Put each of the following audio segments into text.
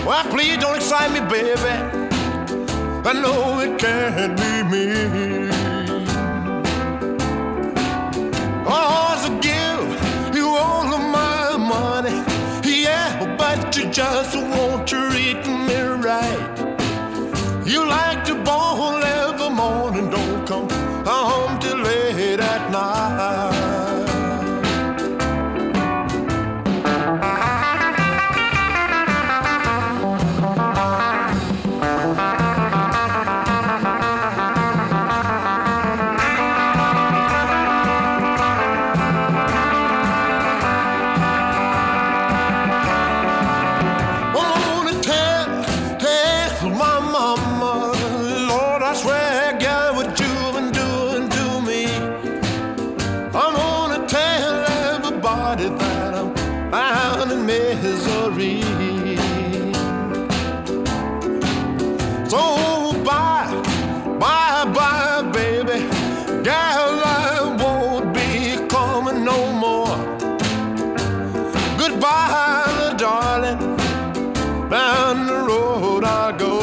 Well, please don't excite me, baby. I know it can't be me. Oh, to give you all of my money, yeah, but you just won't treat me right. You like to ball every morning, don't come home till late at night. Misery. So bye, bye, bye, baby. Girl, I won't be coming no more. Goodbye, darling. Down the road I go.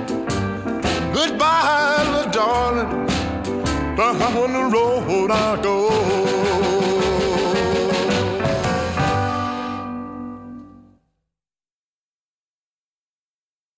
Goodbye, darling, down the road I go.